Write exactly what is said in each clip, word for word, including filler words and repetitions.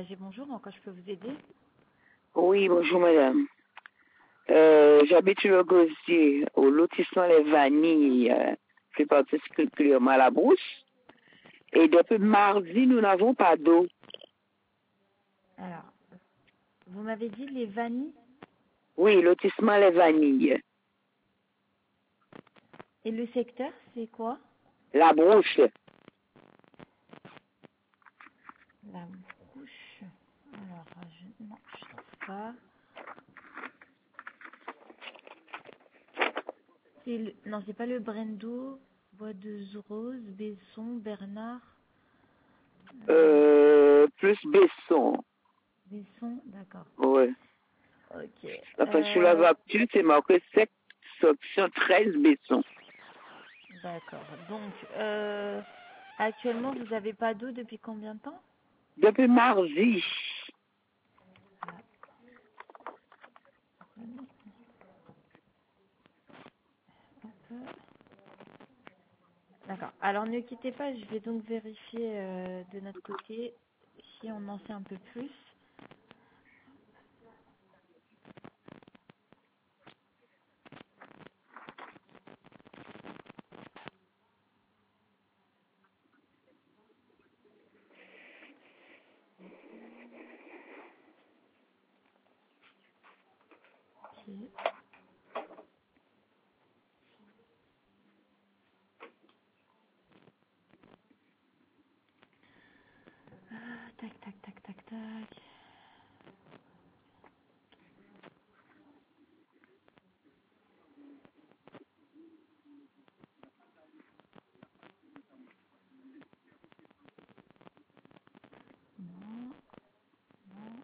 G, bonjour, en quoi je peux vous aider? Oui, bonjour madame. Euh, J'habite le Gosier, au lotissement Les Vanilles, euh, plus particulièrement à la Brousse. Et depuis mardi, nous n'avons pas d'eau. Alors, vous m'avez dit les vanilles Oui, lotissement Les Vanilles. et le secteur, c'est quoi? La Brousse. La brouche. Alors, je... non, je trouve pas. C'est le... Non, c'est pas le Brendo, Bois de Rose, Besson, Bernard. Euh, plus Besson. Besson, d'accord. Oui. Ok. Enfin, sur la Euh... voiture, c'est marqué section treize Besson. D'accord. Donc, euh... actuellement, vous n'avez pas d'eau depuis combien de temps? Depuis mardi. D'accord. Alors ne quittez pas, je vais donc vérifier euh, de notre côté si on en sait un peu plus. Ok. Ah, tac, tac, tac, tac, tac. Non, non.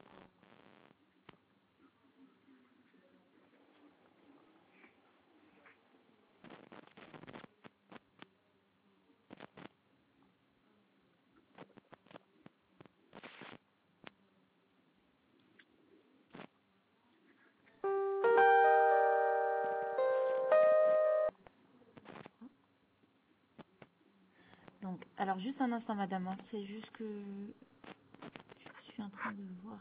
Donc, alors juste un instant, madame, hein, c'est juste que je suis en train de voir.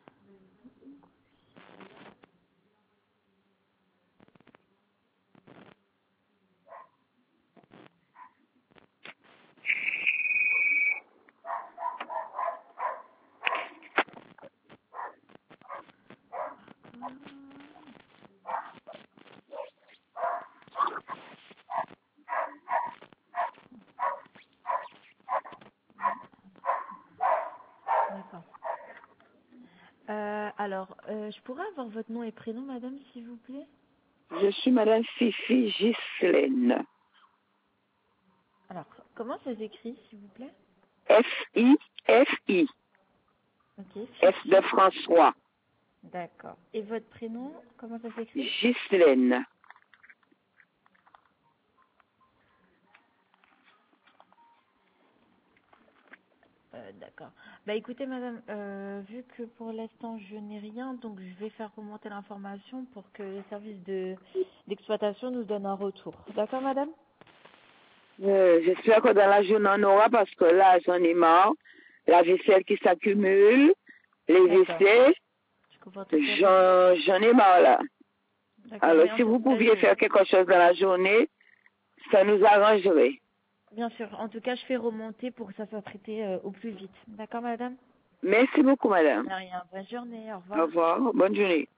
D'accord. Euh, alors, euh, je pourrais avoir votre nom et prénom, madame, s'il vous plaît? Je suis madame Fifi Ghislaine. Alors, comment ça s'écrit, s'il vous plaît? F I F I. Ok, F de Fifi. François. D'accord. Et votre prénom, comment ça s'écrit? Ghislaine. Euh, d'accord. Bah écoutez madame, euh, vu que pour l'instant je n'ai rien, donc je vais faire remonter l'information pour que les services de d'exploitation nous donnent un retour. D'accord madame? Euh, J'espère que dans la journée on aura parce que là j'en ai marre. La vaisselle qui s'accumule, les D'accord. W C, Je comprends tout à fait. j'en j'en ai marre là. D'accord, Alors mais en si tout vous cas, pouviez je... faire quelque chose dans la journée, ça nous arrangerait. bien sûr, en tout cas je fais remonter pour que ça soit traité euh, au plus vite. D'accord madame? Merci beaucoup madame. De rien, bonne journée, au Au revoir. revoir, bonne journée.